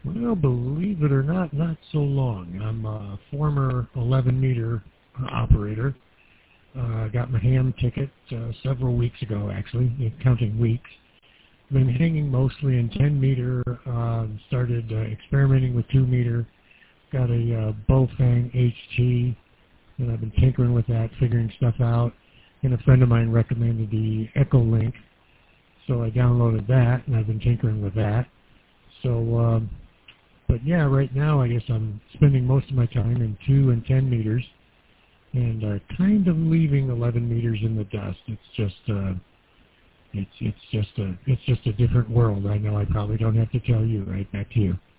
Well, believe it or not so long. I'm a former 11-meter operator. Got my ham ticket several weeks ago, actually, counting weeks. Been hanging mostly in 10-meter. Started experimenting with 2-meter. Got a Bowfang HT, and I've been tinkering with that, figuring stuff out. And a friend of mine recommended the Echolink, so I downloaded that, and I've been tinkering with that. So, but yeah, right now I guess I'm spending most of my time in 2 and 10 meters, and kind of leaving 11 meters in the dust. It's just it's just a different world. I know I probably don't have to tell you. Right, back to you.